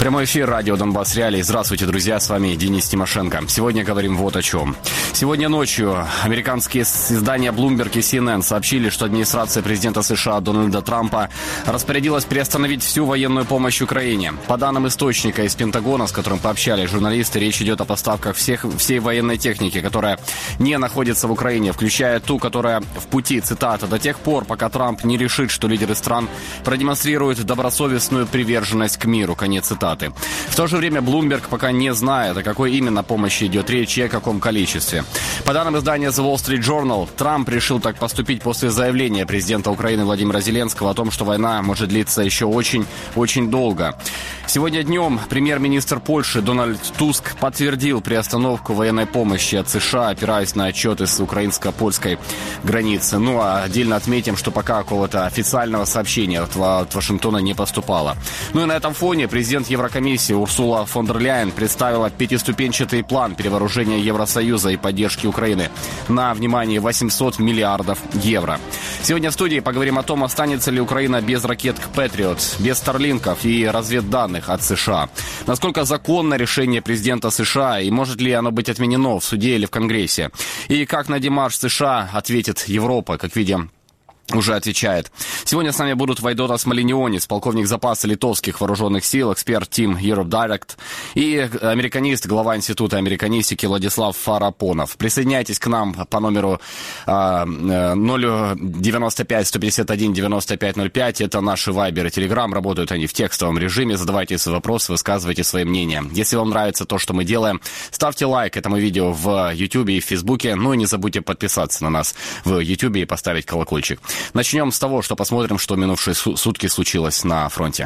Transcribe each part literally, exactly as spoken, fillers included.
Прямой эфир радио Донбасс Реалии. Здравствуйте, друзья, с вами Денис Тимошенко. Сегодня говорим вот о чем. Сегодня ночью американские издания Bloomberg и си эн эн сообщили, что администрация президента США Дональда Трампа распорядилась приостановить всю военную помощь Украине. По данным источника из Пентагона, с которым пообщались журналисты, речь идет о поставках всех, всей военной техники, которая не находится в Украине, включая ту, которая в пути, цитата, до тех пор, пока Трамп не решит, что лидеры стран продемонстрируют добросовестную приверженность к миру, конец цитаты. В то же время Bloomberg пока не знает, о какой именно помощи идет речь и о каком количестве. По данным издания The Wall Street Journal, Трамп решил так поступить после заявления президента Украины Владимира Зеленского о том, что война может длиться еще очень-очень долго. Сегодня днем премьер-министр Польши Дональд Туск подтвердил приостановку военной помощи от США, опираясь на отчеты с украинско-польской границы. Ну а отдельно отметим, что пока какого-то официального сообщения от, от Вашингтона не поступало. Ну и на этом фоне президент Еврокомиссии Урсула фон дер Ляйен представила пятиступенчатый план перевооружения Евросоюза и поддержки Украины на, внимание, восемьсот миллиардов евро. Сегодня в студии поговорим о том, останется ли Украина без ракет Патриот, без старлинков и разведданных от США. Насколько законно решение президента США и может ли оно быть отменено в суде или в Конгрессе? И как на демарш США ответит Европа, как видим, уже отвечает. Сегодня с нами будут Вайдотас Малинионис, полковник запаса литовских вооруженных сил, эксперт Team Europe Direct и американист, глава Института американистики Владислав Фарапонов. Присоединяйтесь к нам по номеру э, ноль девяносто пять сто пятьдесят один девяносто пять ноль пять. Это наши Вайбер и Телеграм. Работают они в текстовом режиме. Задавайте свои вопросы, высказывайте свои мнения. Если вам нравится то, что мы делаем, ставьте лайк этому видео в Ютубе и в Фейсбуке. Ну и не забудьте подписаться на нас в Ютубе и поставить колокольчик. Начнем с того, что посмотрим, что в минувшие сутки случилось на фронте.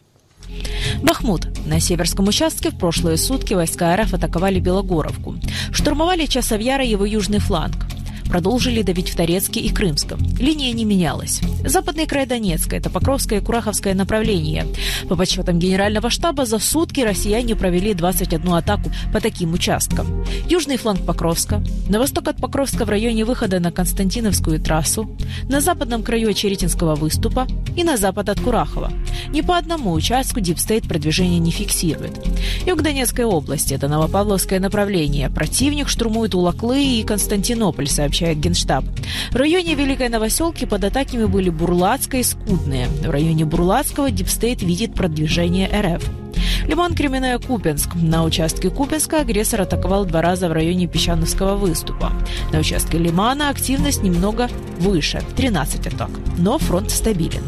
Бахмут. На северском участке в прошлые сутки войска РФ атаковали Белогоровку. Штурмовали Часовьяр и его южный фланг. Продолжили давить в Торецке и Крымском. Линия не менялась. Западный край Донецка – это Покровское и Кураховское направление. По подсчетам Генерального штаба, за сутки россияне провели двадцать одну атаку по таким участкам. Южный фланг Покровска, на восток от Покровска в районе выхода на Константиновскую трассу, на западном краю Очеретинского выступа и на запад от Курахова. Ни по одному участку Дипстейт продвижение не фиксирует. Юг Донецкой области – это Новопавловское направление. Противник штурмует Улаклы и Константинополь, сообщает Генштаб. В районе Великой Новоселки под атаками были Бурлацкая и Скудная. В районе Бурлацкого Дипстейт видит продвижение РФ. Лиман, Кременная, Купенск. На участке Купенска агрессор атаковал два раза в районе Песчановского выступа. На участке Лимана активность немного выше – тринадцать атак. Но фронт стабилен.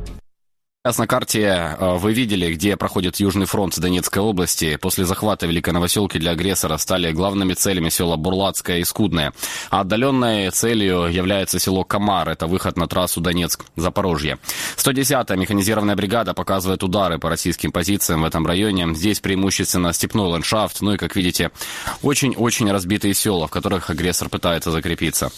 Сейчас на карте вы видели, где проходит Южный фронт Донецкой области. После захвата Великой Новоселки для агрессора стали главными целями села Бурлацкое и Скудное. А отдаленной целью является село Комар. Это выход на трассу Донецк-Запорожье. сто десятая механизированная бригада показывает удары по российским позициям в этом районе. Здесь преимущественно степной ландшафт. Ну и, как видите, очень-очень разбитые села, в которых агрессор пытается закрепиться.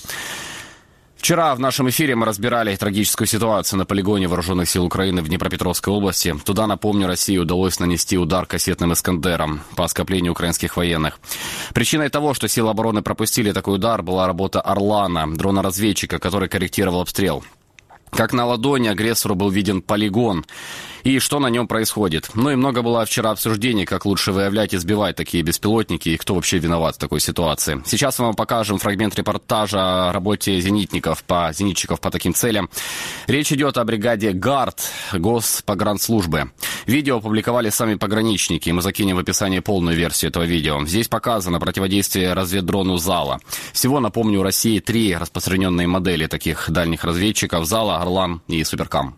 Вчера в нашем эфире мы разбирали трагическую ситуацию на полигоне вооруженных сил Украины в Днепропетровской области. Туда, напомню, России удалось нанести удар кассетным «Искандером» по скоплению украинских военных. Причиной того, что силы обороны пропустили такой удар, была работа «Орлана», дрона-разведчика, который корректировал обстрел. Как на ладони агрессору был виден полигон и что на нем происходит. Ну и много было вчера обсуждений, как лучше выявлять и сбивать такие беспилотники и кто вообще виноват в такой ситуации. Сейчас мы вам покажем фрагмент репортажа о работе зенитников по, зенитчиков по таким целям. Речь идет о бригаде ГАРД Госпогранслужбы. Видео опубликовали сами пограничники. Мы закинем в описании полную версию этого видео. Здесь показано противодействие разведдрону «Зала». Всего, напомню, у России три распространенные модели таких дальних разведчиков: «Зала», «Орлан» и «Суперкам».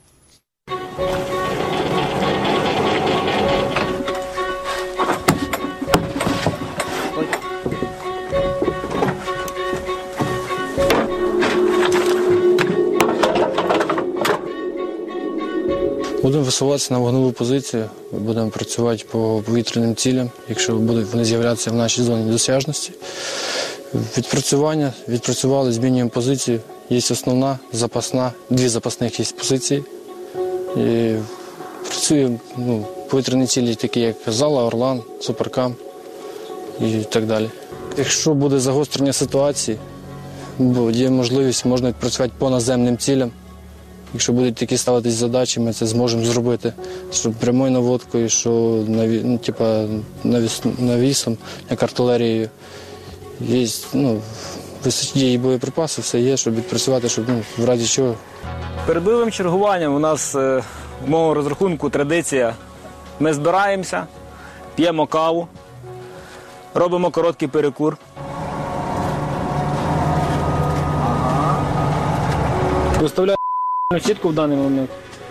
Будемо висуватися на вогневу позицію, будемо працювати по повітряним цілям, якщо будуть вони з'являтися в нашій зоні досяжності. Відпрацювання, відпрацювали, змінюємо позицію. Є основна, запасна, дві запасних є позиції. І працюємо, ну, повітряні цілі, такі як «Зала», «Орлан», «Суперкам» і так далі. Якщо буде загострення ситуації, бо є можливість, можна відпрацювати по наземним цілям, Якщо будуть такі ставитись задачі, ми це зможемо зробити. Що прямою наводкою, що наві, ну, типа, навіс, навісом, як артилерією. Є, ну, є і боєприпаси, все є, щоб відпрацювати, щоб, ну, в разі чого. Перед бойовим чергуванням у нас в моєму розрахунку традиція. Ми збираємося, п'ємо каву, робимо короткий перекур. Виставляю сітку в даний момент.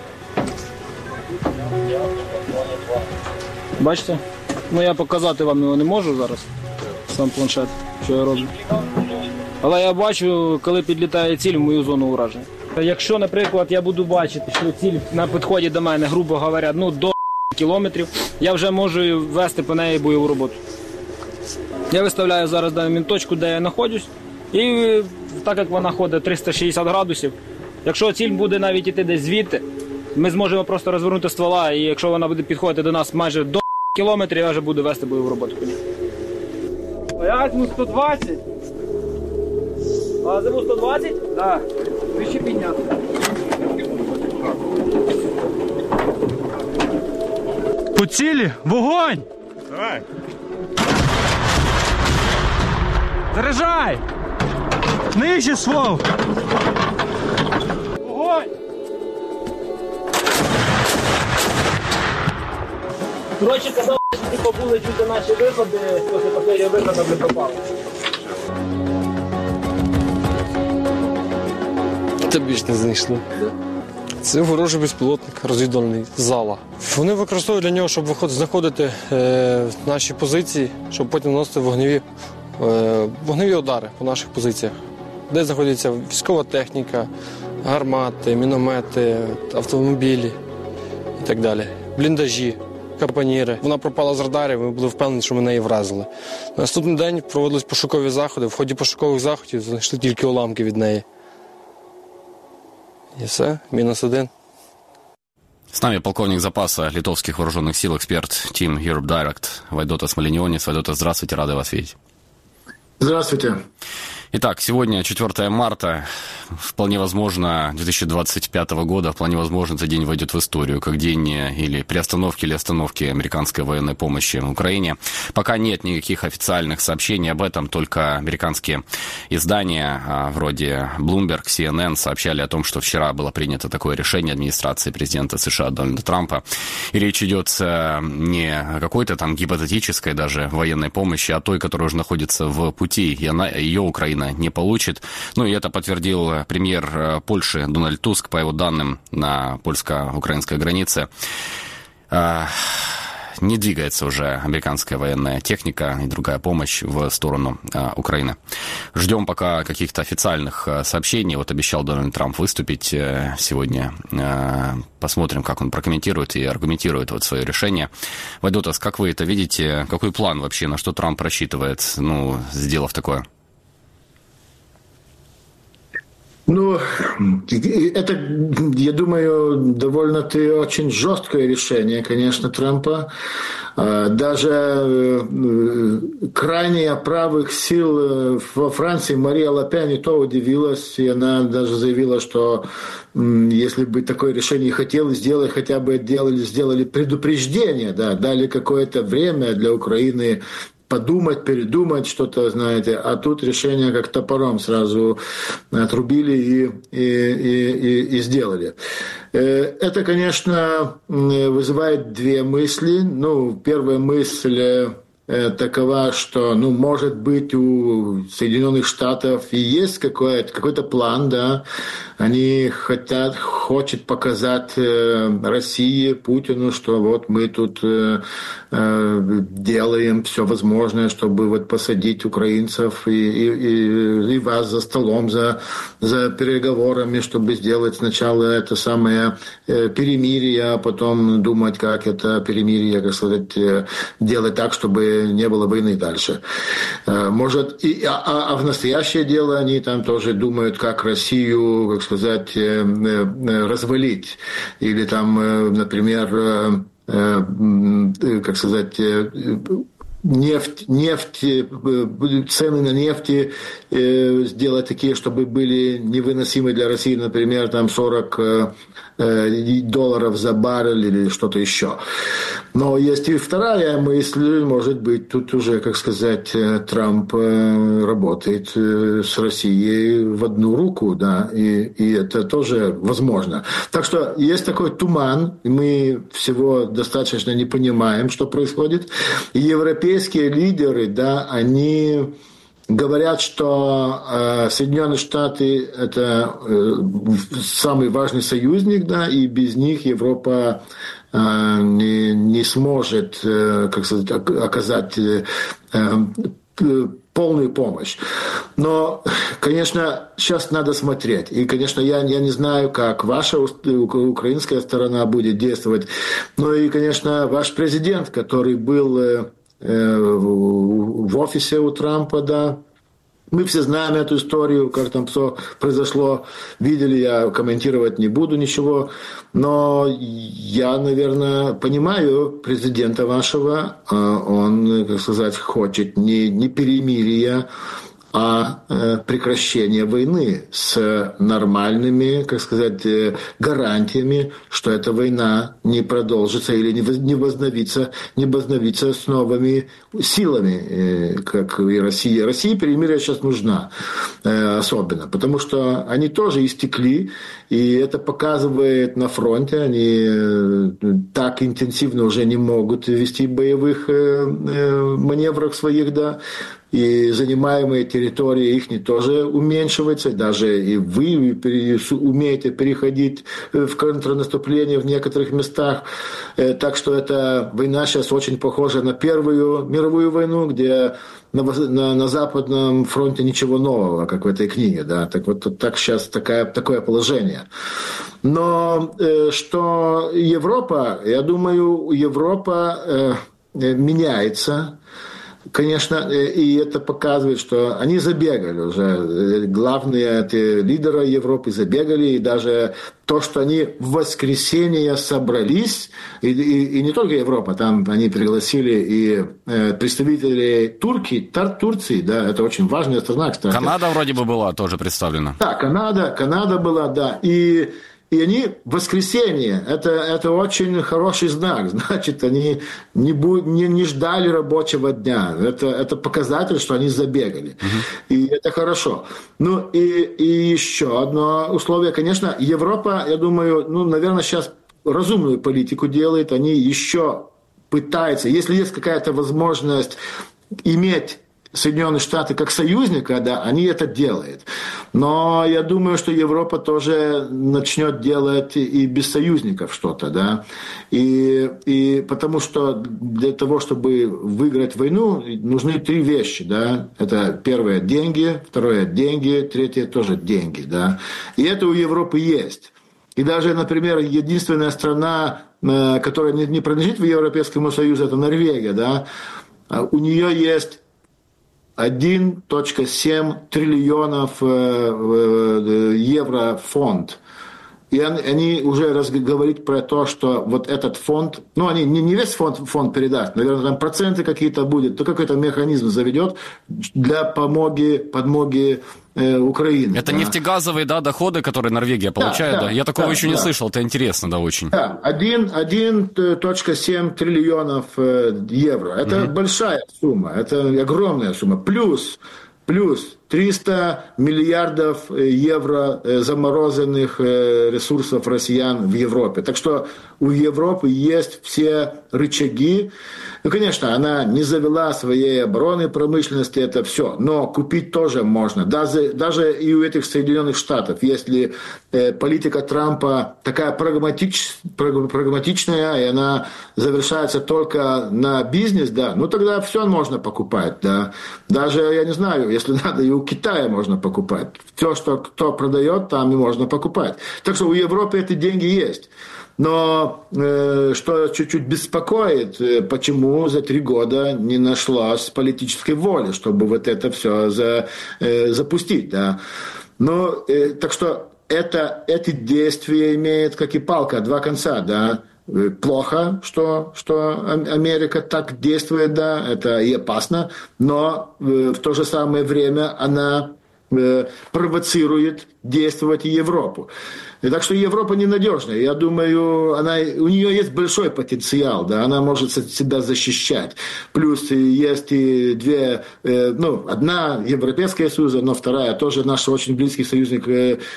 Бачите? Ну я показати вам його не можу зараз, сам планшет, що я роблю. Але я бачу, коли підлітає ціль в мою зону ураження. Якщо, наприклад, я буду бачити, що ціль на підході до мене, грубо говоря, ну до кілометрів, я вже можу вести по неї бойову роботу. Я виставляю зараз дану точку, де я знаходжусь, і так як вона ходить триста шістдесят градусів, якщо ціль буде навіть іти десь звідти, ми зможемо просто розвернути ствола, і якщо вона буде підходити до нас майже до кілометрів, я вже буду вести бойову роботу. Я візьму сто двадцять. А зиму сто двадцять? Так. Вище підняти. По цілі! Вогонь! Давай! Заряджай! Нижче, свов! Вогонь! Коротше, казав, що типу, були чути наші випади, після папері випадок не пропали. Це більш не знайшли. Це ворожий безпілотник, розвідувальний, зала. Вони використовують для нього, щоб виходити, знаходити е, наші позиції, щоб потім наносити вогневі, е, вогневі удари по наших позиціях. Де знаходиться військова техніка, гармати, міномети, автомобілі і так далі. Бліндажі, капоніри. Вона пропала з радарів, ми були впевнені, що ми неї вразили. На наступний день проводились пошукові заходи. В ході пошукових заходів знайшли тільки уламки від неї. И все, минус один. С нами полковник запаса литовских вооруженных сил, эксперт Team Europe Direct Вайдотас Малинионис. Вайдотас, здравствуйте, рады вас видеть. Здравствуйте. Итак, сегодня четвёртое марта, вполне возможно, две тысячи двадцать пятого года, вполне возможно, этот день войдет в историю, как день или приостановки или остановки американской военной помощи в Украине. Пока нет никаких официальных сообщений об этом, только американские издания, вроде Bloomberg, си эн эн, сообщали о том, что вчера было принято такое решение администрации президента США Дональда Трампа. И речь идет не о какой-то там гипотетической даже военной помощи, а той, которая уже находится в пути, и она, ее Украина не получит. Ну и это подтвердил премьер Польши Дональд Туск, по его данным, на польско-украинской границе. Не двигается уже американская военная техника и другая помощь в сторону Украины. Ждем пока каких-то официальных сообщений. Вот обещал Дональд Трамп выступить сегодня. Посмотрим, как он прокомментирует и аргументирует вот свое решение. Вайдотас, как вы это видите? Какой план вообще, на что Трамп рассчитывает, ну, сделав такое? Ну, это, я думаю, довольно-таки очень жесткое решение, конечно, Трампа. Даже крайне правых сил во Франции Мария Ле Пен и то удивилась, и она даже заявила, что если бы такое решение хотели сделать, хотя бы делали, сделали предупреждение, да, дали какое-то время для Украины подумать, передумать что-то, знаете, а тут решение как топором сразу отрубили и, и, и, и сделали. Это, конечно, вызывает две мысли. Ну, первая мысль такова, что, ну, может быть, у Соединенных Штатов и есть какой-то, какой-то план, да, они хотят, хочет показать России, Путину, что вот мы тут э, делаем все возможное, чтобы вот посадить украинцев и, и, и вас за столом, за, за переговорами, чтобы сделать сначала это самое перемирие, а потом думать, как это перемирие, как сказать, делать так, чтобы не было войны дальше. Может, и, а, а в настоящее дело они там тоже думают, как Россию, как сказать, развалить. Или там, например, как сказать, нефть, нефть, цены на нефть сделать такие, чтобы были невыносимы для России, например, там сорок долларов за баррель или что-то еще. Но есть и вторая мысль, может быть, тут уже, как сказать, Трамп работает с Россией в одну руку, да, и, и это тоже возможно. Так что есть такой туман, мы всего достаточно не понимаем, что происходит. И европейские лидеры, да, они говорят, что э, Соединенные Штаты – это э, самый важный союзник, да, и без них Европа э, не, не сможет, э, как сказать, оказать э, э, полную помощь. Но, конечно, сейчас надо смотреть. И, конечно, я, я не знаю, как ваша украинская сторона будет действовать. Но и, конечно, ваш президент, который был э, в офисе у Трампа, да. Мы все знаем эту историю, как там все произошло, видели, я комментировать не буду ничего, но я, наверное, понимаю президента вашего, он, как сказать, хочет не, не перемирия, а прекращение войны с нормальными, как сказать, гарантиями, что эта война не продолжится или не возобновится, не возобновится с новыми силами, как и Россия. России перемирие сейчас нужна особенно, потому что они тоже истекли, и это показывает на фронте, они так интенсивно уже не могут вести боевых маневров своих, да, и занимаемые территории их не тоже уменьшиваются, даже и вы умеете переходить в контрнаступление в некоторых местах. Так что эта война сейчас очень похожа на Первую мировую войну, где на, на, на Западном фронте ничего нового, как в этой книге. Да? Так вот так сейчас такая, такое положение. Но э, что Европа, я думаю, Европа э, меняется. Конечно, и это показывает, что они забегали уже. Главные эти лидеры Европы забегали, и даже то, что они в воскресенье собрались, и, и, и не только Европа, там они пригласили и представителей Турки, Турции, да, это очень важная страна, кстати. Канада вроде бы была тоже представлена. Да, Канада, Канада была, да, и... И они в воскресенье, это, это очень хороший знак, значит, они не, будь, не, не ждали рабочего дня, это, это показатель, что они забегали, uh-huh. И это хорошо. Ну и, и еще одно условие, конечно, Европа, я думаю, ну, наверное, сейчас разумную политику делает, они еще пытаются, если есть какая-то возможность иметь Соединенные Штаты как союзника, да, они это делают. Но я думаю, что Европа тоже начнет делать и без союзников что-то, да. И, и потому что для того, чтобы выиграть войну, нужны три вещи, да. Это первое – деньги, второе – деньги, третье – тоже деньги, да. И это у Европы есть. И даже, например, единственная страна, которая не принадлежит в Европейскому Союзу, это Норвегия, да. У нее есть один целых семь триллионов евро фонд. И они уже говорят про то, что вот этот фонд, ну, они не, не весь фонд, фонд передаст, наверное, там проценты какие-то будут, то какой-то механизм заведет для помоги, подмоги э, Украины. Это да. Нефтегазовые, да, доходы, которые Норвегия получает, да? да? да Я такого да, еще да. не слышал, это интересно, да, очень. Да, один целых семь триллионов евро. Это угу. большая сумма, это огромная сумма. Плюс, плюс триста миллиардов евро замороженных ресурсов россиян в Европе. Так что у Европы есть все рычаги. Ну, конечно, она не завела своей оборонной промышленности, это все. Но купить тоже можно. Даже, даже и у этих Соединенных Штатов. Если э, политика Трампа такая прагматич, прагматичная, и она завершается только на бизнес, да, ну тогда все можно покупать. Да. Даже, я не знаю, если надо, и у Китая можно покупать. Все, что кто продает, там и можно покупать. Так что у Европы эти деньги есть. Но э, что чуть-чуть беспокоит, э, почему за три года не нашлось политической воли, чтобы вот это все за, э, запустить. Да. Но, э, так что это, эти действия имеют, как и палка, два конца. Да. плохо, что, что Америка так действует, да, это и опасно, но в то же самое время она провоцирует действовать и Европу. И так что Европа ненадежная. Я думаю, она, у нее есть большой потенциал, да, она может себя защищать. Плюс есть и две, ну, одна Европейская Союз, но вторая тоже наш очень близкий союзник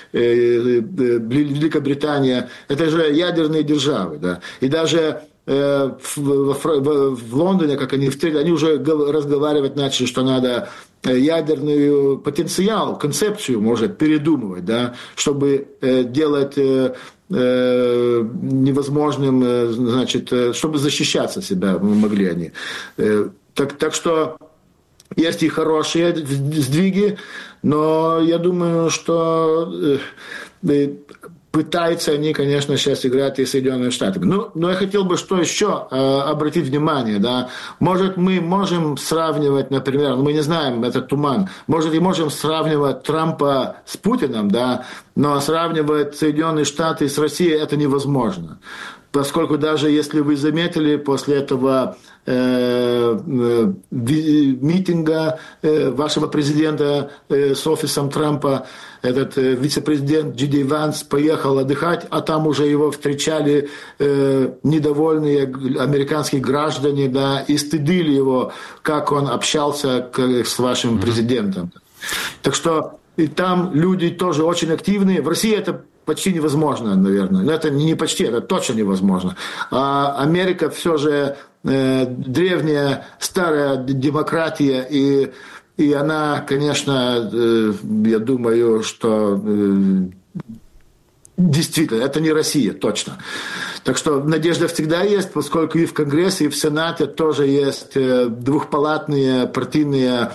Великобритания. Это же ядерные державы, да. И даже в, в, в Лондоне, как они встретились, они уже разговаривать начали, что надо ядерный потенциал, концепцию, может, передумывать, да, чтобы делать невозможным, значит, чтобы защищаться себя могли они. Так, так что есть и хорошие сдвиги, но я думаю, что пытаются они, конечно, сейчас играть и Соединенные Штаты. Ну, но я хотел бы что еще э, обратить внимание, да. Может, мы можем сравнивать, например, мы не знаем, это туман, может, и можем сравнивать Трампа с Путиным, да, но сравнивать Соединенные Штаты с Россией это невозможно. Поскольку даже если вы заметили, после этого э, э, митинга э, вашего президента э, с офисом Трампа, этот э, вице-президент Джей Ди Ванс поехал отдыхать, а там уже его встречали э, недовольные американские граждане, да, и стыдили его, как он общался к, с вашим mm-hmm. президентом. Так что и там люди тоже очень активные. В России это почти невозможно, наверное. Это не почти, это точно невозможно. А Америка все же э, древняя, старая демократия, и, и она, конечно, э, я думаю, что э, действительно, это не Россия, точно. Так что надежда всегда есть, поскольку и в Конгрессе, и в Сенате тоже есть э, двухпалатные партийные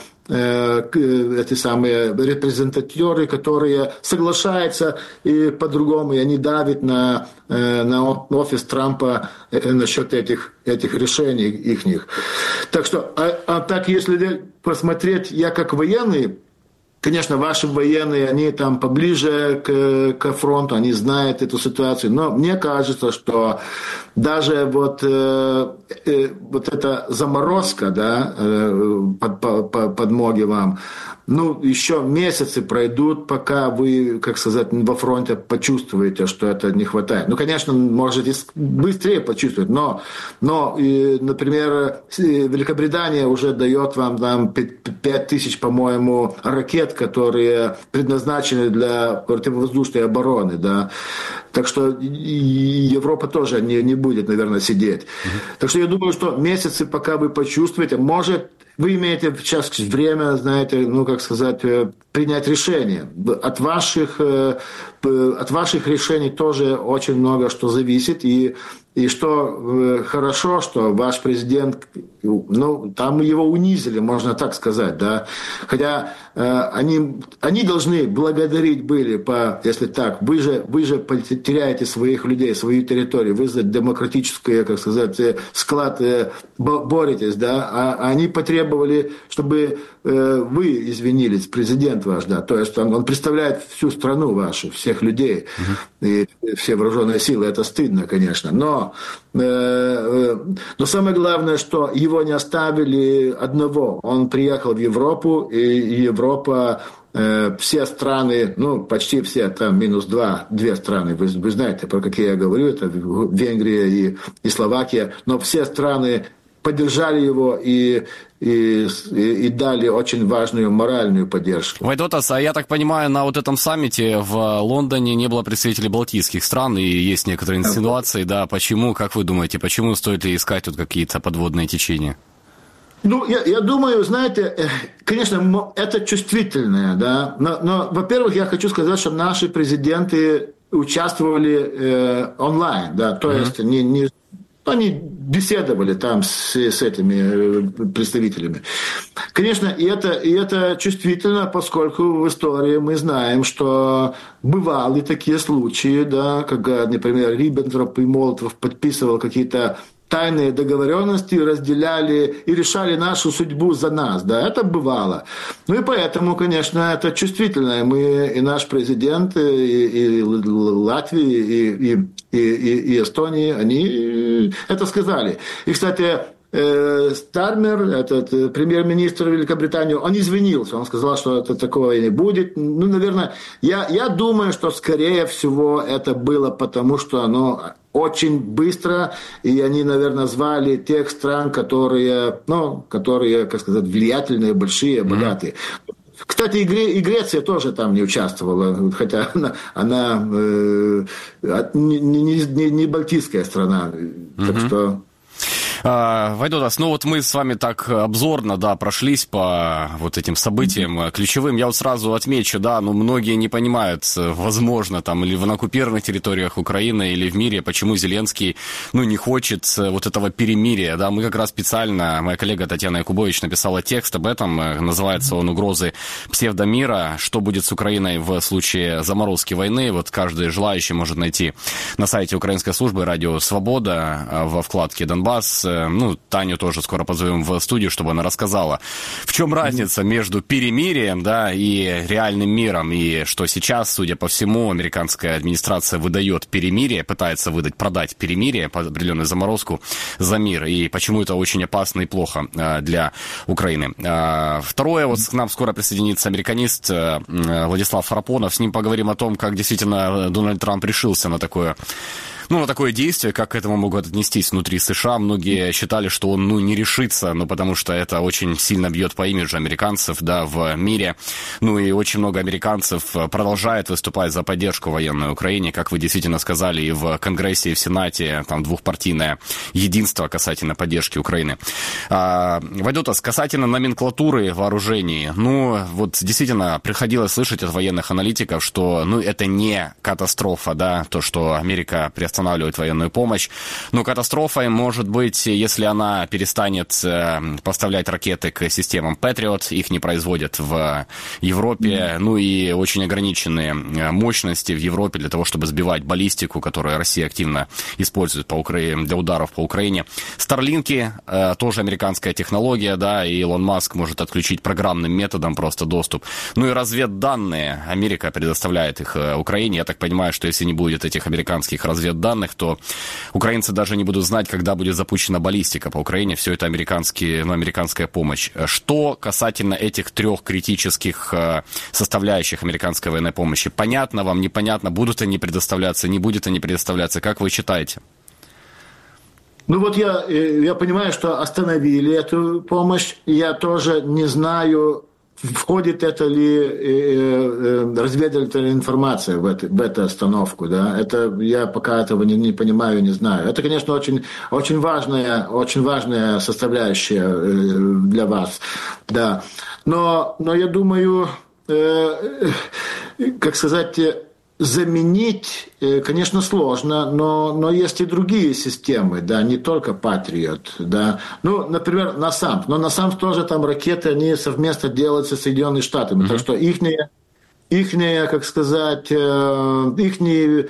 эти самые репрезентаторы, которые соглашаются и по-другому, и они давят на, на офис Трампа насчет этих, этих решений ихних. Так что, а, а так, если посмотреть, я как военный, конечно, ваши военные, они там поближе к, к фронту, они знают эту ситуацию, но мне кажется, что даже вот, э, э, вот эта заморозка, да, э, под, под, подмоги вам, ну, еще месяцы пройдут, пока вы, как сказать, во фронте почувствуете, что это не хватает. Ну, конечно, можете быстрее почувствовать, но, но и, например, Великобритания уже дает вам там пять тысяч, по-моему, ракет, которые предназначены для противовоздушной обороны, да. Так что и Европа тоже не, не будет, наверное, сидеть. Mm-hmm. Так что я думаю, что месяцы, пока вы почувствуете, может, вы имеете сейчас время, знаете, ну, как сказать, принять решение. От ваших, от ваших решений тоже очень много что зависит. И, и что хорошо, что ваш президент, ну, там его унизили, можно так сказать, да. Хотя они, они должны благодарить были, по, если так, вы же, вы же теряете своих людей, свою территорию, вы за демократический, как сказать, склад боретесь, да, а они потребовали, чтобы вы извинились, президент ваш, да, то есть он, он представляет всю страну вашу, всех людей, uh-huh. и все вооруженные силы, это стыдно, конечно, но, э, но самое главное, что его не оставили одного, он приехал в Европу, и Европа, э, все страны, ну, почти все, там минус два, две страны, вы, вы знаете, про какие я говорю, это Венгрия и, и Словакия, но все страны поддержали его и, и, и дали очень важную моральную поддержку. Вайдотас, а я так понимаю, на вот этом саммите в Лондоне не было представителей балтийских стран, и есть некоторые инсинуации, да, почему, как вы думаете, почему стоит ли искать тут какие-то подводные течения? Ну, я, я думаю, знаете, конечно, это чувствительное, да, но, но, во-первых, я хочу сказать, что наши президенты участвовали э, онлайн, да, то mm-hmm. есть не, не они беседовали там с, с этими представителями. Конечно, и это, и это чувствительно, поскольку в истории мы знаем, что бывали такие случаи, да, когда, например, Риббентроп и Молотов подписывал какие-то тайные договоренности, разделяли и решали нашу судьбу за нас. Да, это бывало. Ну и поэтому, конечно, это чувствительно. Мы, и наш президент, и, и Латвии, и, и, и, и Эстонии, они это сказали. И, кстати, Стармер, этот премьер-министр Великобритании, он извинился, он сказал, что это такого и не будет. Ну, наверное, я, я думаю, что, скорее всего, это было потому, что оно очень быстро, и они, наверное, звали тех стран, которые, ну, которые, как сказать, влиятельные, большие, богатые. Mm-hmm. Кстати, и Греция тоже там не участвовала, хотя она, она э, не, не, не, не балтийская страна, mm-hmm. так что... Вайдотас, ну вот мы с вами так обзорно, да, прошлись по вот этим событиям mm-hmm. ключевым. Я вот сразу отмечу, да, ну многие не понимают, возможно, там, или на оккупированных территориях Украины, или в мире, почему Зеленский, ну, не хочет вот этого перемирия, да. Мы как раз специально, моя коллега Татьяна Якубович написала текст об этом, называется он «Угрозы псевдомира. Что будет с Украиной в случае заморозки войны?» Вот каждый желающий может найти на сайте Украинской службы «Радио Свобода» во вкладке «Донбасс». Ну, Таню тоже скоро позовем в студию, чтобы она рассказала, в чем разница между перемирием, да, и реальным миром, и что сейчас, судя по всему, американская администрация выдает перемирие, пытается выдать, продать перемирие, по определенную заморозку за мир, и почему это очень опасно и плохо для Украины. Второе, вот к нам скоро присоединится американист Владислав Фарапонов, с ним поговорим о том, как действительно Дональд Трамп решился на такое... Ну, на такое действие, как к этому могут отнестись внутри США. Многие считали, что он, ну, не решится, ну, потому что это очень сильно бьет по имиджу американцев, да, в мире. Ну, и очень много американцев продолжает выступать за поддержку военной Украине, как вы действительно сказали, и в Конгрессе, и в Сенате, там, двухпартийное единство касательно поддержки Украины. А, Вайдотас, касательно номенклатуры вооружений, ну, вот действительно приходилось слышать от военных аналитиков, что, ну, это не катастрофа, да, то, что Америка приостанавливает останавливать военную помощь. Но катастрофой может быть, если она перестанет поставлять ракеты к системам Patriot, их не производят в Европе, mm-hmm. ну и очень ограниченные мощности в Европе для того, чтобы сбивать баллистику, которую Россия активно использует по Украине, для ударов по Украине. Старлинки, тоже американская технология, да, и Илон Маск может отключить программным методом просто доступ. Ну и разведданные, Америка предоставляет их Украине. Я так понимаю, что если не будет этих американских разведданных, данных, то украинцы даже не будут знать, когда будет запущена баллистика по Украине. Все это американские, ну, американская помощь. Что касательно этих трех критических составляющих американской военной помощи? Понятно вам, непонятно, будут они предоставляться, не будут они предоставляться? Как вы считаете? Ну вот я, я понимаю, что остановили эту помощь. Я тоже не знаю, входит это ли э, э, разведывательная информация в, это, в эту остановку, да? Это я пока этого не, не понимаю, не знаю. Это, конечно, очень, очень важная, очень важная составляющая э, для вас, да. Но, но я думаю, э, э, как сказать, заменить, конечно, сложно, но, но есть и другие системы, да, не только Patriot, да. Ну, например, насамс, но насамс тоже там ракеты, они совместно делаются с Соединенными Штатами, mm-hmm. так что ихние, ихние, как сказать, ихние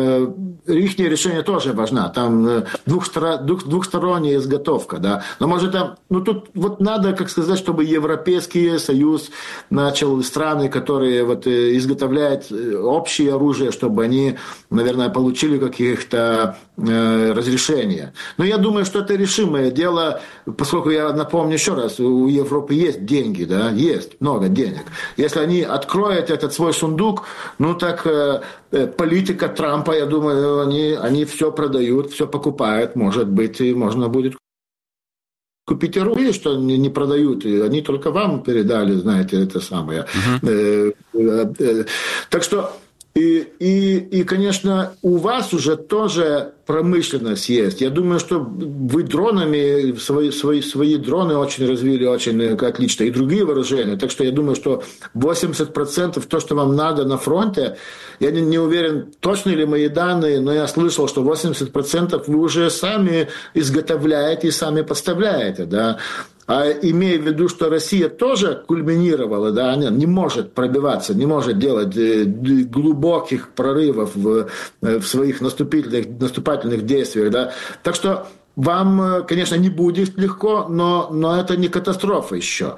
их решение тоже важно. Там двухстор... двух... двухсторонняя изготовка, да. Но может там, ну тут вот надо, как сказать, чтобы Европейский Союз начал, страны, которые вот изготовляют общее оружие, чтобы они, наверное, получили каких-то э, разрешения. Но я думаю, что это решимое дело, поскольку я напомню еще раз, у Европы есть деньги, да, есть много денег. Если они откроют этот свой сундук, ну так э, политика Трампа, я думаю, они, они все продают, все покупают, может быть, и можно будет купить оружие, что не, не продают, и они только вам передали, знаете, это самое. Uh-huh. Э, э, э, так что, и, и, и, конечно, у вас уже тоже промышленность есть. Я думаю, что вы дронами, свои, свои, свои дроны очень развили, очень отлично, и другие вооружения. Так что я думаю, что восемьдесят процентов то, что вам надо на фронте, я не, не уверен, точны ли мои данные, но я слышал, что восемьдесят процентов вы уже сами изготовляете и сами поставляете, да. А имея в виду, что Россия тоже кульминировала, да, она не может пробиваться, не может делать глубоких прорывов в, в своих наступительных, наступательных действиях, да. Так что вам, конечно, не будет легко, но, но это не катастрофа еще.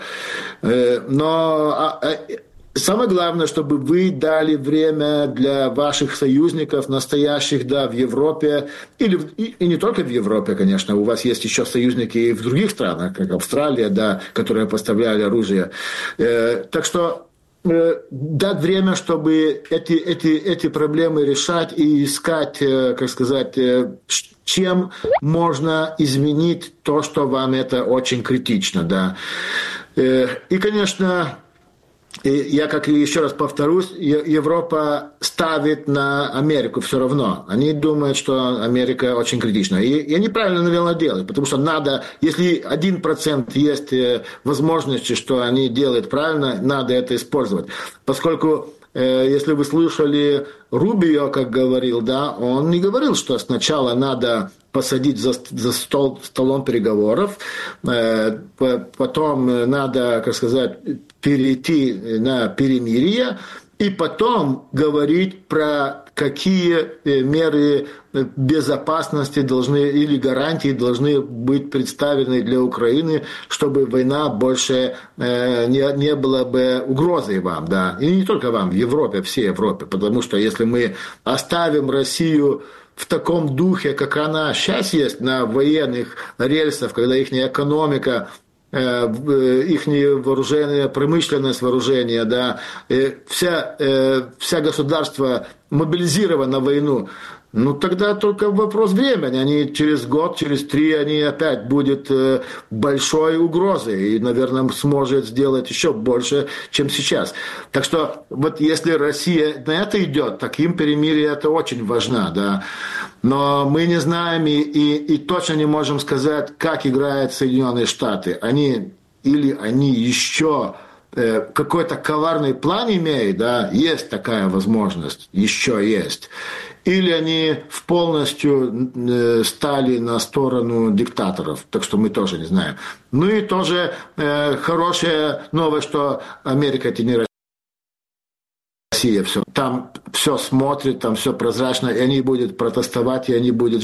Но самое главное, чтобы вы дали время для ваших союзников, настоящих, да, в Европе, или и, и не только в Европе, конечно, у вас есть еще союзники и в других странах, как Австралия, да, которые поставляли оружие. Так что дать время, чтобы эти, эти, эти проблемы решать и искать, как сказать, чем можно изменить то, что вам это очень критично. Да. И, конечно, я, как еще раз повторюсь, Европа ставит на Америку все равно. Они думают, что Америка очень критична. И, и они правильно, наверное, делают, потому что надо, если один процент есть возможности, что они делают правильно, надо это использовать. Поскольку, если вы слышали Рубио, как говорил, да, он не говорил, что сначала надо посадить за, за стол, столом переговоров, потом надо, как сказать, перейти на перемирие, и потом говорить про какие меры безопасности должны или гарантии должны быть представлены для Украины, чтобы война больше не, не была бы угрозой вам, да, и не только вам, в Европе, всей Европе, потому что если мы оставим Россию в таком духе, как она сейчас есть, на военных рельсах, когда их экономика, их вооружение, промышленность вооружения, да, вся, вся государство мобилизировано на войну, ну тогда только вопрос времени. Они через год, через три, они опять будут большой угрозой и, наверное, сможет сделать еще больше, чем сейчас. Так что вот если Россия на это идет, так им перемирие это очень важно, да. Но мы не знаем и, и, и точно не можем сказать, как играют Соединенные Штаты. Они или они еще э, какой-то коварный план имеют, да, есть такая возможность, еще есть. Или они в полностью э, стали на сторону диктаторов, так что мы тоже не знаем. Ну и тоже э, хорошая новость, что Америка это не Россия, все. Там все смотрит, там все прозрачно, и они будут протестовать, и они будут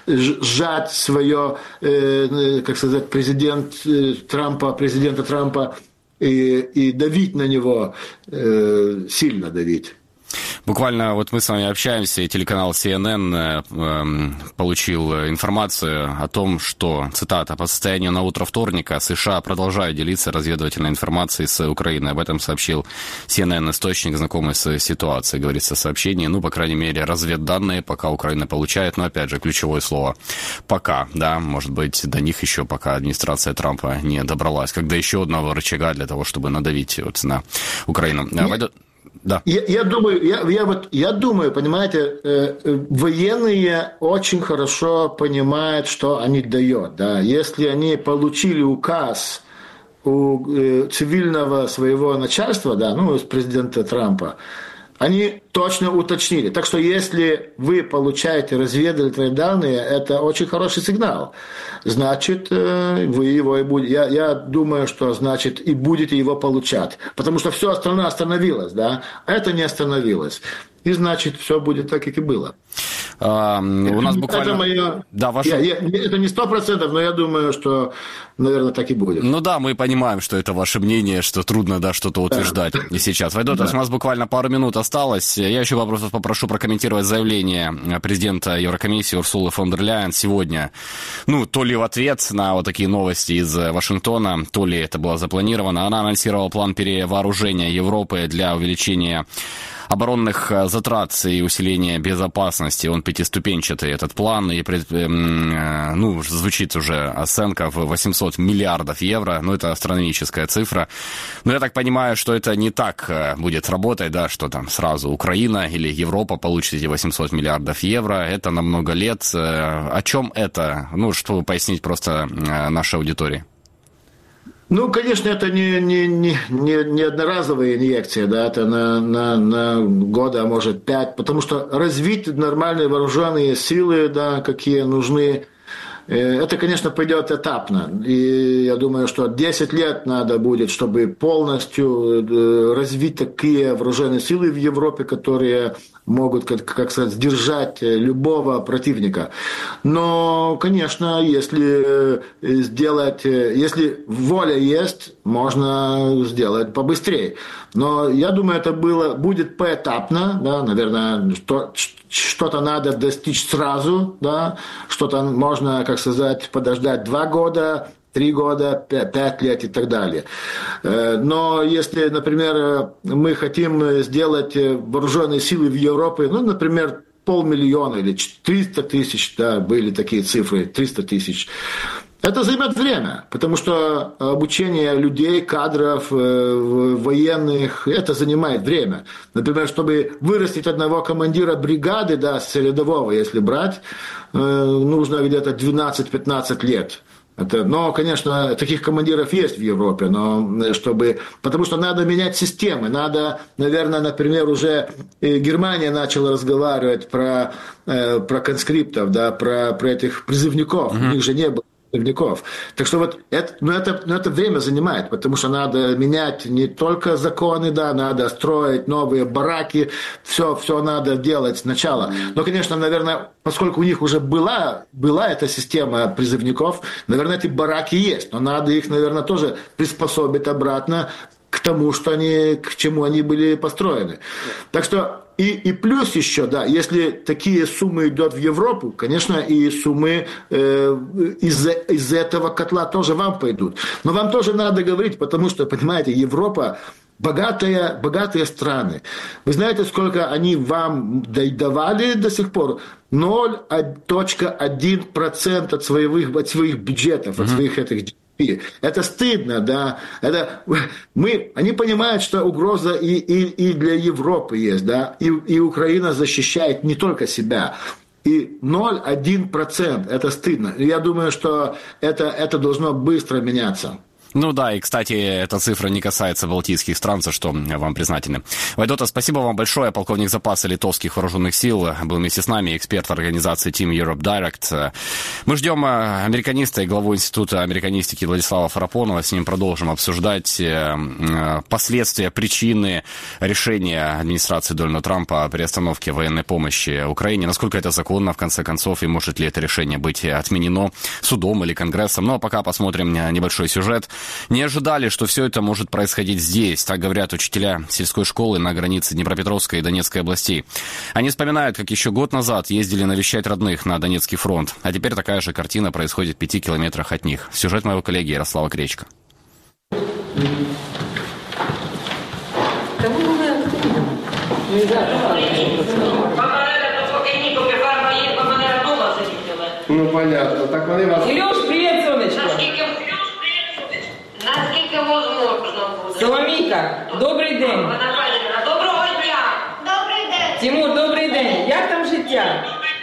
сжать свое, э, как сказать, президент Трампа, президента Трампа и, и давить на него, э, сильно давить. Буквально вот мы с вами общаемся, и телеканал си эн эн э, э, получил информацию о том, что, цитата, «по состоянию на утро вторника США продолжают делиться разведывательной информацией с Украиной». Об этом сообщил си эн эн, источник, знакомый с ситуацией, говорится в сообщении. Ну, по крайней мере, разведданные пока Украина получает, но, опять же, ключевое слово «пока», да, может быть, до них еще пока администрация Трампа не добралась, когда еще одного рычага для того, чтобы надавить вот на Украину. Нет. Да. Я, я думаю, я, я, вот, я думаю, понимаете, э, э, военные очень хорошо понимают, что они дают. Да? Если они получили указ у э, цивильного своего начальства, да, ну, из президента Трампа, они точно уточнили. Так что если вы получаете разведывательные данные, это очень хороший сигнал. Значит, вы его и будете... Я, я думаю, что значит и будете его получать. Потому что все остальное остановилось, да? А это не остановилось. И значит, все будет так, как и было. А, у нас буквально... Это, мое... да, ваше... я, я, это не сто процентов, но я думаю, что, наверное, так и будет. Ну да, мы понимаем, что это ваше мнение, что трудно, да, что-то утверждать да. и сейчас. Вайдотас, да. У нас буквально пару минут осталось. Я еще просто попрошу прокомментировать заявление президента Еврокомиссии Урсулы фон дер Ляйен сегодня. Ну, то ли в ответ на вот такие новости из Вашингтона, то ли это было запланировано. Она анонсировала план перевооружения Европы для увеличения оборонных затрат и усиления безопасности. Он пятиступенчатый, этот план, и ну, звучит уже оценка в восемьсот миллиардов евро, ну, это астрономическая цифра. Но я так понимаю, что это не так будет работать, да, что там сразу Украина или Европа получит эти восемьсот миллиардов евро, это на много лет. О чем это? Ну, чтобы пояснить просто нашей аудитории. Ну, конечно, это не, не, не, не, не одноразовая инъекция, да, это на, на, на года, а может пять, потому что развить нормальные вооруженные силы, да, какие нужны, Это, конечно, пойдет этапно. И я думаю, что десять лет надо будет, чтобы полностью развить такие вооруженные силы в Европе, которые могут, как, как сказать, сдержать любого противника. Но, конечно, если сделать, если воля есть, можно сделать побыстрее. Но я думаю, это было, будет поэтапно, да, наверное, что, что-то надо достичь сразу, да, что-то можно, как сказать, подождать два года, три года, пять лет и так далее. Но если, например, мы хотим сделать вооруженные силы в Европе, ну, например, полмиллиона или триста тысяч, да, были такие цифры, триста тысяч, это займет время, потому что обучение людей, кадров, военных, это занимает время. Например, чтобы вырастить одного командира бригады, да, с рядового, если брать, нужно где-то двенадцать-пятнадцать лет. Это, но, конечно, таких командиров есть в Европе, но чтобы, потому что надо менять системы. Надо, наверное, например, уже Германия начала разговаривать про, про конскриптов, да, про, про этих призывников. Mm-hmm. У них же не было призывников. Так что вот это, ну это, ну это время занимает, потому что надо менять не только законы, да, надо строить новые бараки, все, все надо делать сначала. Но, конечно, наверное, поскольку у них уже была, была эта система призывников, наверное, эти бараки есть, но надо их, наверное, тоже приспособить обратно к тому, что они, к чему они были построены. Так что и, и плюс еще, да, если такие суммы идут в Европу, конечно, и суммы э, из, из этого котла тоже вам пойдут. Но вам тоже надо говорить, потому что, понимаете, Европа богатая, богатые страны. Вы знаете, сколько они вам давали до сих пор? ноль целых один десятых процента от своих, от своих бюджетов, от своих этих денег. Это стыдно, да. Это, мы, они понимают, что угроза и, и, и для Европы есть, да. И, и Украина защищает не только себя. И ноль целых один десятый процента это стыдно. Я думаю, что это, это должно быстро меняться. Ну да, и, кстати, эта цифра не касается балтийских стран, за что вам признательны. Вайдота, спасибо вам большое. Полковник запаса литовских вооруженных сил был вместе с нами, эксперт организации Team Europe Direct. Мы ждем американиста и главу Института американистики Владислава Фарапонова. С ним продолжим обсуждать последствия, причины решения администрации Дональда Трампа о приостановке военной помощи Украине. Насколько это законно, в конце концов, и может ли это решение быть отменено судом или Конгрессом. Ну а пока посмотрим небольшой сюжет. Не ожидали, что все это может происходить здесь. Так говорят учителя сельской школы на границе Днепропетровской и Донецкой областей. Они вспоминают, как еще год назад ездили навещать родных на Донецкий фронт. А теперь такая же картина происходит в пяти километрах от них. Сюжет моего коллеги Ярослава Кречка. Ну, понятно. Так вони вас... Илюш, привет, сонечко. Наскільки можна буде. Соломійка, добрий день. Доброго дня. Добрий день. Тимур, добрий день. Як там життя?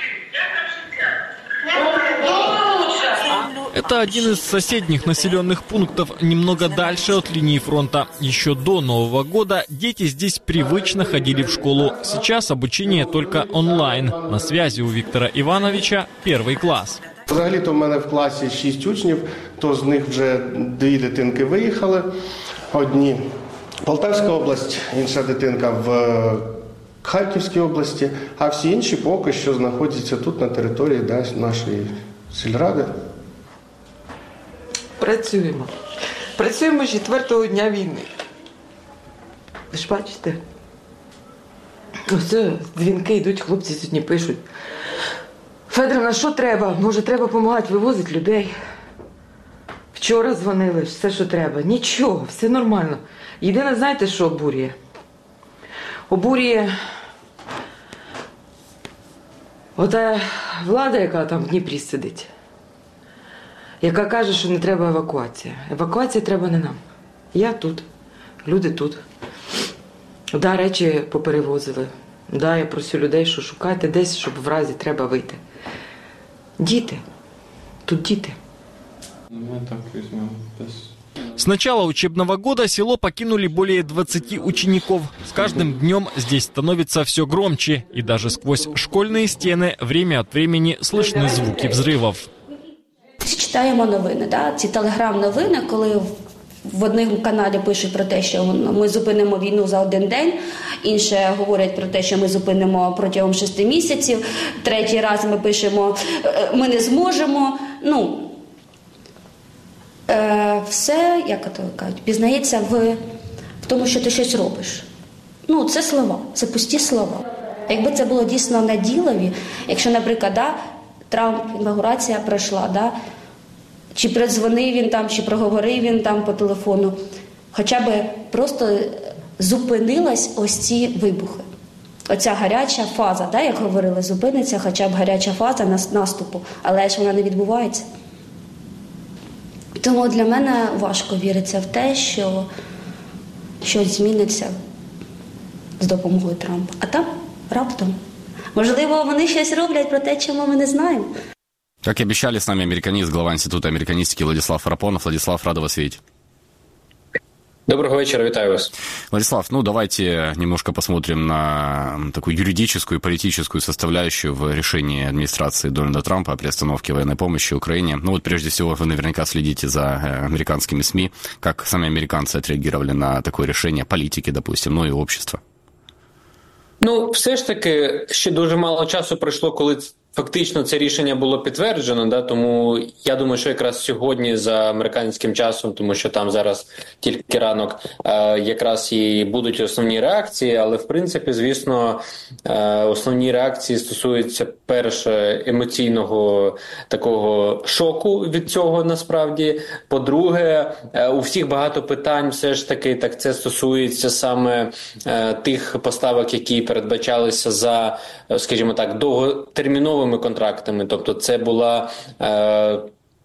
Это один из соседних населенных пунктов, немного дальше от линии фронта. Еще до Нового года дети здесь привычно ходили в школу. Сейчас обучение только онлайн. На связи у Виктора Ивановича первый класс. Взагалі-то в мене в класі шість учнів, то з них вже дві дитинки виїхали. Одні в Полтавську область, інша дитинка в Харківській області, а всі інші поки що знаходяться тут на території да, нашої сільради. Працюємо. Працюємо з четвертого дня війни. Ви ж бачите? Ось дзвінки йдуть, хлопці сьогодні пишуть. Федорівна, що треба? Може, треба допомагати вивозити людей? Вчора дзвонили, все, що треба. Нічого, все нормально. Єдине, знаєте, що обурює? Обурює ота влада, яка там в Дніпрі сидить, яка каже, що не треба евакуація. Евакуація треба не нам. Я тут, люди тут. Да, речі поперевозили. Да, я просю людей, що шукайте десь, щоб в разі треба вийти. Діти. Тут діти. Ми так візьмемо без... С начала учебного года село покинули более двадцати учеников. С каждым днем здесь становится все громче. И даже сквозь школьные стены время от времени слышны звуки взрывов. Всі читаємо новини, да? Ці телеграм-новини, коли в одному каналі пишуть про те, що ми зупинимо війну за один день, інше говорять про те, що ми зупинимо протягом шести місяців, третій раз ми пишемо, ми не зможемо. Ну, е, все, як то кажуть, пізнається в, в тому, що ти щось робиш. Ну, це слова, це пусті слова. Якби це було дійсно на ділові, якщо, наприклад, да, Трамп, інаугурація пройшла, да, чи передзвонив він там, чи проговорив він там по телефону, хоча б просто зупинилась ось ці вибухи. Оця гаряча фаза, да, як говорили, зупиниться хоча б гаряча фаза наступу, але ж вона не відбувається. Тому для мене важко віриться в те, що щось зміниться з допомогою Трампа. А там раптом. Можливо, вони щось роблять про те, чому ми не знаємо. Как и обещали, с нами американист, глава Института американистики Владислав Фарапонов. Владислав, рада вас видеть. Доброго вечера, витаю вас. Владислав, ну давайте немножко посмотрим на такую юридическую и политическую составляющую в решении администрации Дональда Трампа о приостановке военной помощи Украине. Ну вот прежде всего вы наверняка следите за американскими СМИ, как сами американцы отреагировали на такое решение, политики, допустим, ну и общество. Ну, все ж таки, ще дуже мало часу пройшло, коли фактично це рішення було підтверджено, да, тому я думаю, що якраз сьогодні за американським часом, тому що там зараз тільки ранок, е, якраз і будуть основні реакції, але в принципі, звісно, е, основні реакції стосуються перше емоційного такого шоку від цього насправді. По-друге, е, у всіх багато питань все ж таки, так це стосується саме е, тих поставок, які передбачалися за, скажімо так, довготерміновими контрактами, тобто це була, е,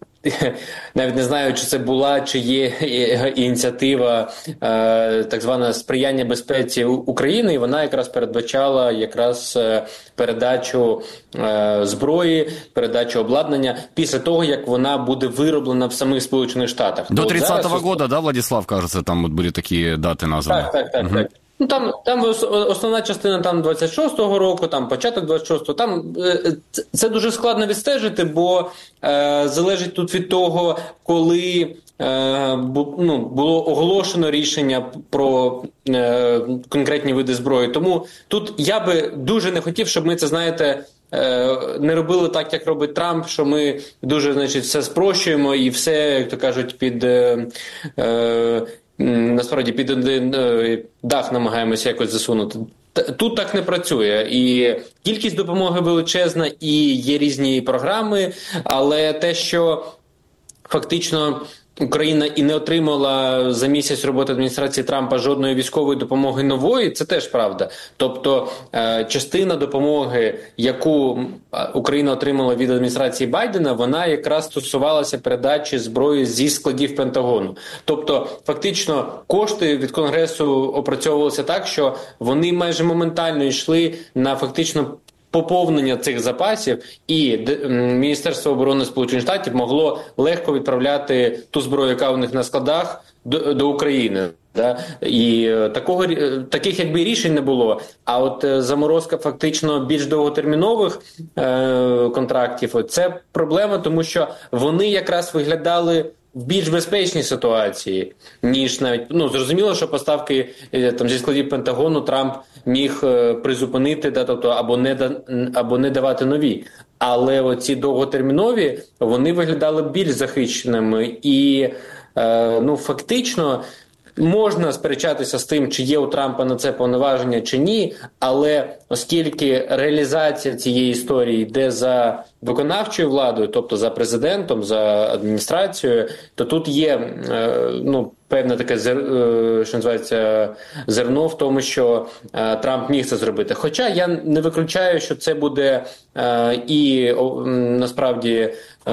навіть не знаю, чи це була, чи є ініціатива е, так звана сприяння безпеці України, і вона якраз передбачала якраз е, передачу е, зброї, передачу обладнання після того, як вона буде вироблена в самих Сполучених Штатах. До тридцятого года, да, Владислав, кажется, там вот были такие даты названы? Так, так, так, угу. так. Ну, там, там основна частина там двадцять шостого року, там початок двадцять шостого. Там е, це дуже складно відстежити, бо е, залежить тут від того, коли е, бу, ну, було оголошено рішення про е, конкретні види зброї. Тому тут я би дуже не хотів, щоб ми це, знаєте, е, не робили так, як робить Трамп, що ми дуже, значить, все спрощуємо і все, як то кажуть, під е, е, насправді під один дах намагаємося якось засунути. Тут так не працює. І кількість допомоги величезна, і є різні програми, але те, що фактично Україна і не отримала за місяць роботи адміністрації Трампа жодної військової допомоги нової, це теж правда. Тобто частина допомоги, яку Україна отримала від адміністрації Байдена, вона якраз стосувалася передачі зброї зі складів Пентагону. Тобто фактично кошти від Конгресу опрацьовувалися так, що вони майже моментально йшли на фактично поповнення цих запасів, і Міністерство оборони Сполучених Штатів могло легко відправляти ту зброю, яка у них на складах, до, до України. Да? І такого, таких якби рішень не було. А от заморозка фактично більш довготермінових е, контрактів – це проблема, тому що вони якраз виглядали в більш безпечній ситуації, ніж навіть, ну, зрозуміло, що поставки там зі складів Пентагону Трамп міг е, призупинити, да, тобто, або не, да, або не давати нові. Але оці довготермінові, вони виглядали більш захищеними. І, е, ну, фактично, можна сперечатися з тим, чи є у Трампа на це повноваження, чи ні, але оскільки реалізація цієї історії йде за виконавчою владою, тобто за президентом, за адміністрацією, то тут є, ну, певне таке, що називається, зерно в тому, що Трамп міг це зробити. Хоча я не виключаю, що це буде і насправді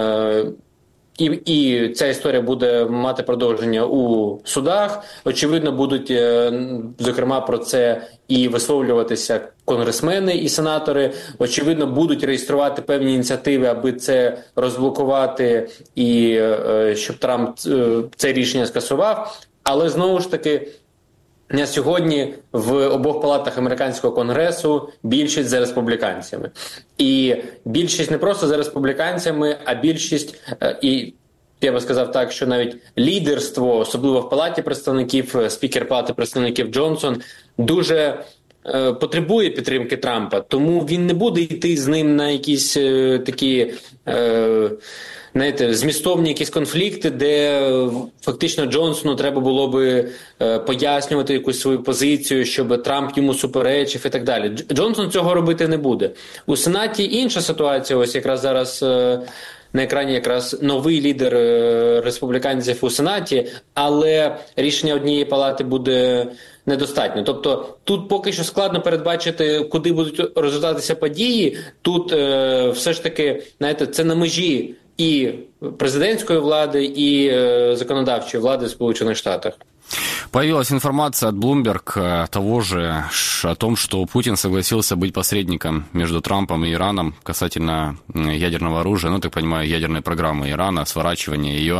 І, і ця історія буде мати продовження у судах. Очевидно, будуть, зокрема, про це і висловлюватися конгресмени і сенатори. Очевидно, будуть реєструвати певні ініціативи, аби це розблокувати і щоб Трамп це рішення скасував. Але, знову ж таки, на сьогодні в обох палатах американського конгресу більшість за республіканцями. І більшість не просто за республіканцями, а більшість, і я би сказав так, що навіть лідерство, особливо в палаті представників, спікер палати представників Джонсон, дуже е, потребує підтримки Трампа. Тому він не буде йти з ним на якісь е, такі... Е, знаєте, змістовні якісь конфлікти, де фактично Джонсону треба було би е, пояснювати якусь свою позицію, щоб Трамп йому суперечив і так далі. Джонсон цього робити не буде. У Сенаті інша ситуація, ось якраз зараз е, на екрані якраз новий лідер е, республіканців у Сенаті, але рішення однієї палати буде недостатньо. Тобто тут поки що складно передбачити, куди будуть розвиватися події. Тут е, все ж таки, знаєте, це на межі и президентской влады, и э, законодавчей влады в Сполученных Штатах. Появилась информация от Bloomberg того же о том, что Путин согласился быть посредником между Трампом и Ираном касательно ядерного оружия, ну, так понимаю, ядерной программы Ирана, сворачивания ее.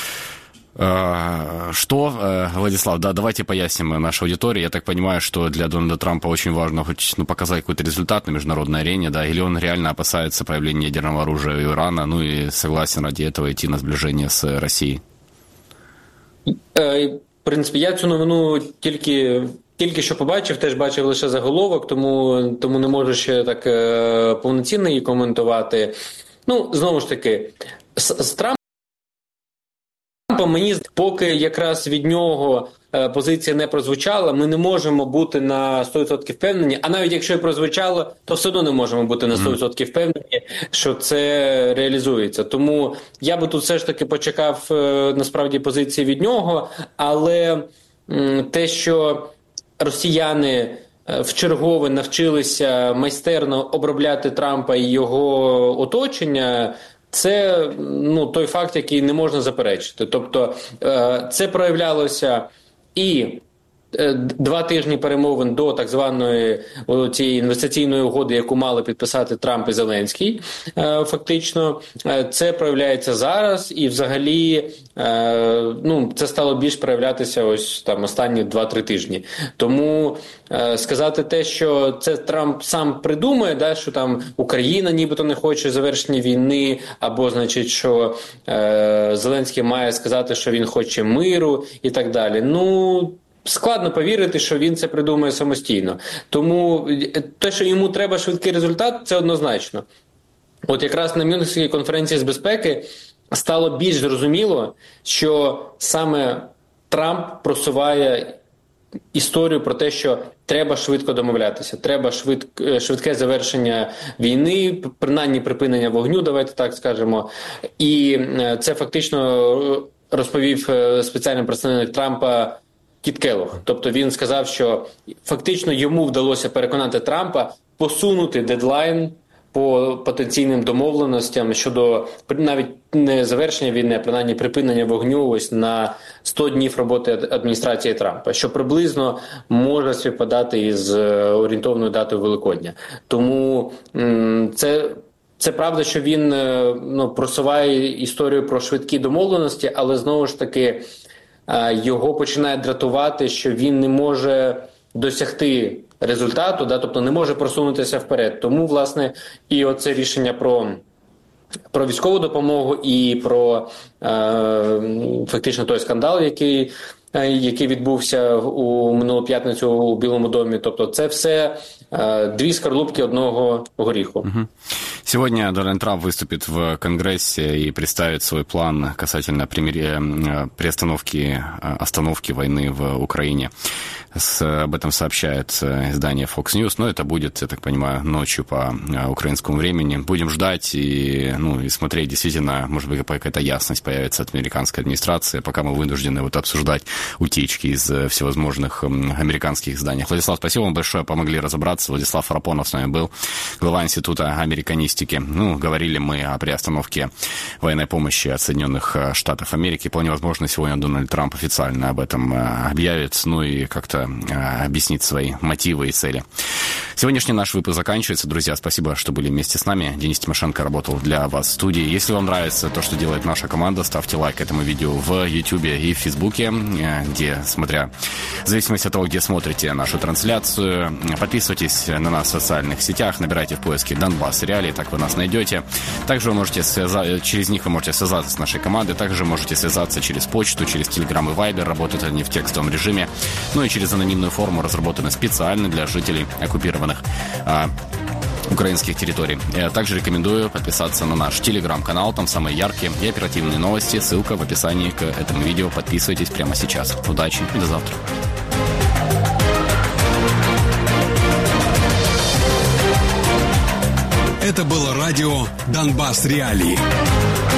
Что, Владислав, да, давайте поясним нашей аудитории. Я так понимаю, что для Дональда Трампа очень важно хоть, ну, показать какой-то результат на международной арене, да, или он реально опасается появления ядерного оружия у Ирана, ну и согласен ради этого идти на сближение з Росією? В принципі, я цю новину тільки, тільки що побачив, теж бачив лише заголовок, тому, тому не можу ще так повноцінно її коментувати. Ну, знову ж таки, з, з Трампом мені, поки якраз від нього позиція не прозвучала, ми не можемо бути на сто відсотків впевнені, а навіть якщо і прозвучало, то все одно не можемо бути на сто відсотків впевнені, що це реалізується. Тому я би тут все ж таки почекав насправді позиції від нього, але те, що росіяни вчергове навчилися майстерно обробляти Трампа і його оточення, це, ну, той факт, який не можна заперечити. Тобто це проявлялося і два тижні перемовин до так званої цієї інвестиційної угоди, яку мали підписати Трамп і Зеленський, фактично. Це проявляється зараз, і взагалі, ну, це стало більш проявлятися ось там останні два-три тижні. Тому сказати те, що це Трамп сам придумає, да, що там Україна нібито не хоче завершення війни, або, значить, що Зеленський має сказати, що він хоче миру і так далі. Ну, складно повірити, що він це придумає самостійно. Тому те, що йому треба швидкий результат, це однозначно. От якраз на Мюнхенській конференції з безпеки стало більш зрозуміло, що саме Трамп просуває історію про те, що треба швидко домовлятися, треба швид, швидке завершення війни, принаймні припинення вогню, давайте так скажемо. І це фактично розповів спеціальний представник Трампа Кіт Келлог. Тобто він сказав, що фактично йому вдалося переконати Трампа посунути дедлайн по потенційним домовленостям щодо навіть не завершення війни, а принаймні припинення вогню ось на сто днів роботи адміністрації Трампа, що приблизно може співпадати із орієнтовною датою Великодня. Тому це... Це правда, що він, ну, просуває історію про швидкі домовленості, але знову ж таки його починає дратувати, що він не може досягти результату, да, тобто не може просунутися вперед. Тому, власне, і оце рішення про, про військову допомогу і про е, фактично той скандал, який, який відбувся у минулу п'ятницю у Білому домі. Тобто це все е, дві скорлупки одного горіху. Угу. Сегодня Дональд Трамп выступит в Конгрессе и представит свой план касательно примирения, приостановки, остановки войны в Украине. С, об этом сообщает издание Fox News, но это будет, я так понимаю, ночью по украинскому времени. Будем ждать и, ну, и смотреть, действительно, может быть, какая-то ясность появится от американской администрации, пока мы вынуждены вот обсуждать утечки из всевозможных американских изданий. Владислав, спасибо вам большое, помогли разобраться. Владислав Фарапонов с нами был, глава Института американистики. Ну, говорили мы о приостановке военной помощи от Соединенных Штатов Америки. Вполне возможно, сегодня Дональд Трамп официально об этом объявит, ну и как-то объяснит свои мотивы и цели. Сегодняшний наш выпуск заканчивается. Друзья, спасибо, что были вместе с нами. Денис Тимошенко работал для вас в студии. Если вам нравится то, что делает наша команда, ставьте лайк этому видео в Ютубе и в Фейсбуке, где, смотря в зависимости от того, где смотрите нашу трансляцию, подписывайтесь на нас в социальных сетях, набирайте в поиске «Донбасс Реалии», так вы нас найдете. Также вы можете связаться, через них вы можете связаться с нашей командой, также можете связаться через почту, через Telegram и Viber, работают они в текстовом режиме, ну и через анонимную форму, разработанную специально для жителей оккупированных а, украинских территорий. Я также рекомендую подписаться на наш телеграм-канал, там самые яркие и оперативные новости, ссылка в описании к этому видео, подписывайтесь прямо сейчас. Удачи и до завтра. Это было радио «Донбасс Реалии».